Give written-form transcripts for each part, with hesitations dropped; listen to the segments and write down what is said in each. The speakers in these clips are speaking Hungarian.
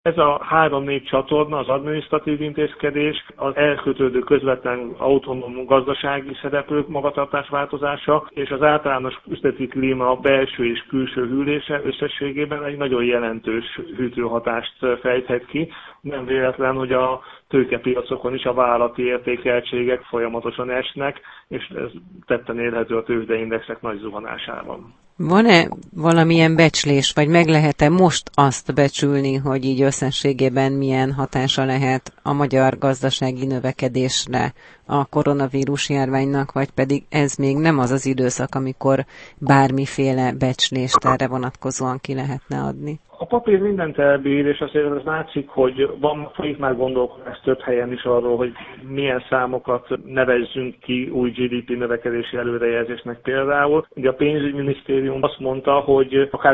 Ez a 3-4 csatorna, az adminisztratív intézkedés, az elkötődő közvetlen autonóm gazdasági szereplők magatartásváltozása és az általános üzleti klíma belső és külső hűlése összességében egy nagyon jelentős hűtőhatást fejthet ki. Nem véletlen, hogy a tőkepiacokon is a vállalati értékeltségek folyamatosan esnek, és ez tetten érhető a tőzsdeindexek nagy zuhanásában. Van-e valamilyen becslés, vagy meg lehet-e most azt becsülni, hogy így összességében milyen hatása lehet a magyar gazdasági növekedésre a koronavírus járványnak, vagy pedig ez még nem az az időszak, amikor bármiféle becslést erre vonatkozóan ki lehetne adni? A papír mindent elbír, és azért ez látszik, hogy folyik már gondolkodás több helyen is arról, hogy milyen számokat nevezzünk ki új GDP növekedési előrejelzésnek például. Ugye a pénzügyminisztérium azt mondta, hogy akár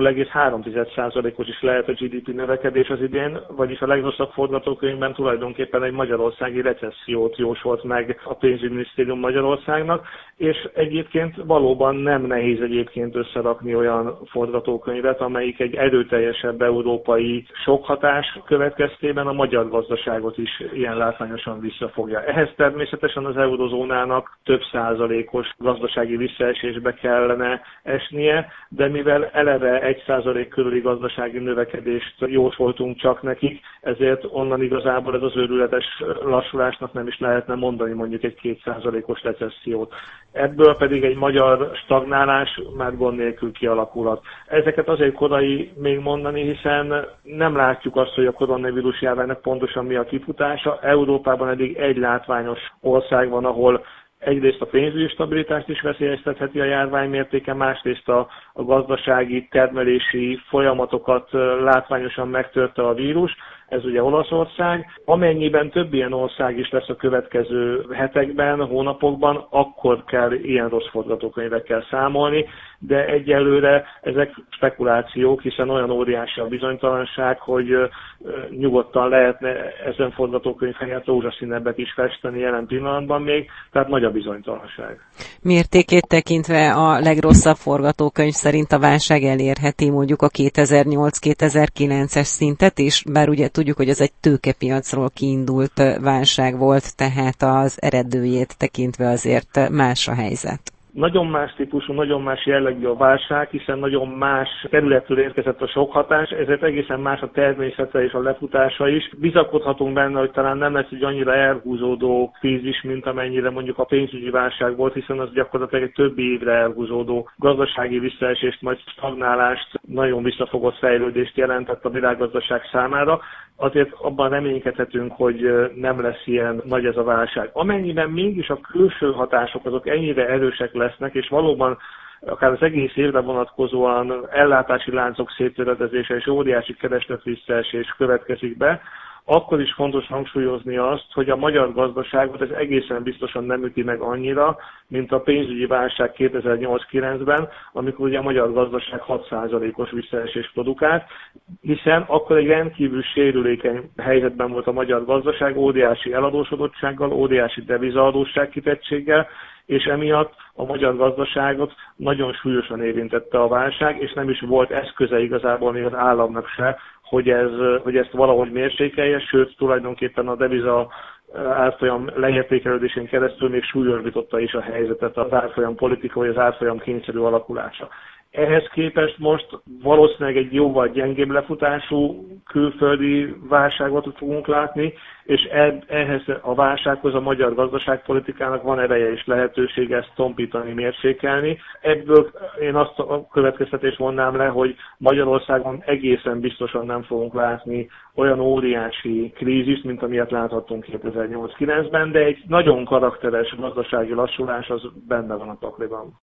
-0,3%-os is lehet a GDP növekedés az idén, vagyis a legrosszabb forgatókönyvben tulajdonképpen egy magyarországi recessziót jósolt meg a pénzügyminisztérium Magyarországnak, és egyébként valóban nem nehéz egyébként összerakni olyan forgatókönyvet, amelyik egy erőteljesebb európai sokhatás következtében a magyar gazdaságot is ilyen látványosan visszafogja. Ehhez természetesen az eurozónának több százalékos gazdasági visszaesésbe kellene esnie, de mivel eleve 1% körüli gazdasági növekedést jósoltunk csak nekik, ezért onnan igazából ez az őrületes lassulásnak nem is lehetne mondani mondjuk egy 2%-os recessziót. Ebből pedig egy magyar stagnálás már gond nélkül kialakulhat. Ezeket azért korai még mondani, hiszen nem látjuk azt, hogy a koronavírus járványnak pontosan mi a kifutása. Európában eddig egy látványos ország van, ahol egyrészt a pénzügyi stabilitást is veszélyeztetheti a járvány mértéke, másrészt a gazdasági termelési folyamatokat látványosan megtörte a vírus. Ez ugye Olaszország. Amennyiben több ilyen ország is lesz a következő hetekben, hónapokban, akkor kell ilyen rossz forgatókönyvekkel számolni, de egyelőre ezek spekulációk, hiszen olyan óriási a bizonytalanság, hogy nyugodtan lehetne ezen forgatókönyv helyett rózsaszínebbet is festeni jelen pillanatban még, tehát nagy a bizonytalanság. Mértékét tekintve a legrosszabb forgatókönyv szerint a válság elérheti mondjuk a 2008-2009-es szintet is, bár ugye tudjuk, hogy ez egy tőkepiacról kiindult válság volt, tehát az eredőjét tekintve azért más a helyzet. Nagyon más típusú, nagyon más jellegű a válság, hiszen nagyon más területről érkezett a sokhatás, ezért egészen más a természete és a lefutása is. Bizakodhatunk benne, hogy talán nem lesz egy annyira elhúzódó krízis, mint amennyire mondjuk a pénzügyi válság volt, hiszen az gyakorlatilag egy több évre elhúzódó gazdasági visszaesést, majd stagnálást, nagyon visszafogott fejlődést jelentett a világgazdaság számára. Azért abban reménykedhetünk, hogy nem lesz ilyen nagy ez a válság. Amennyiben mégis a külső hatások azok ennyire erősek lesznek, és valóban akár az egész évre vonatkozóan ellátási láncok széttöredezése és óriási kereslet visszaesés következik be, akkor is fontos hangsúlyozni azt, hogy a magyar gazdaságot ez egészen biztosan nem üti meg annyira, mint a pénzügyi válság 2008-9-ben, amikor ugye a magyar gazdaság 6%-os visszaesést produkált, hiszen akkor egy rendkívül sérülékeny helyzetben volt a magyar gazdaság, óriási eladósodottsággal, óriási devizaadósság kitettséggel, és emiatt a magyar gazdaságot nagyon súlyosan érintette a válság, és nem is volt eszköze igazából még az államnak se, hogy ezt valahogy mérsékelje, sőt tulajdonképpen a deviza árfolyam leértékelődésén keresztül még súlyosbította is a helyzetet az árfolyam politika vagy az árfolyam kényszerű alakulása. Ehhez képest most valószínűleg egy jóval gyengébb lefutású külföldi válságot fogunk látni, és ehhez a válsághoz a magyar gazdaságpolitikának van ereje és lehetősége ezt tompítani, mérsékelni. Ebből én azt a következtetést vonnám le, hogy Magyarországon egészen biztosan nem fogunk látni olyan óriási krízist, mint amilyet láthattunk 2008-9-ben, de egy nagyon karakteres gazdasági lassulás az benne van a pakliban.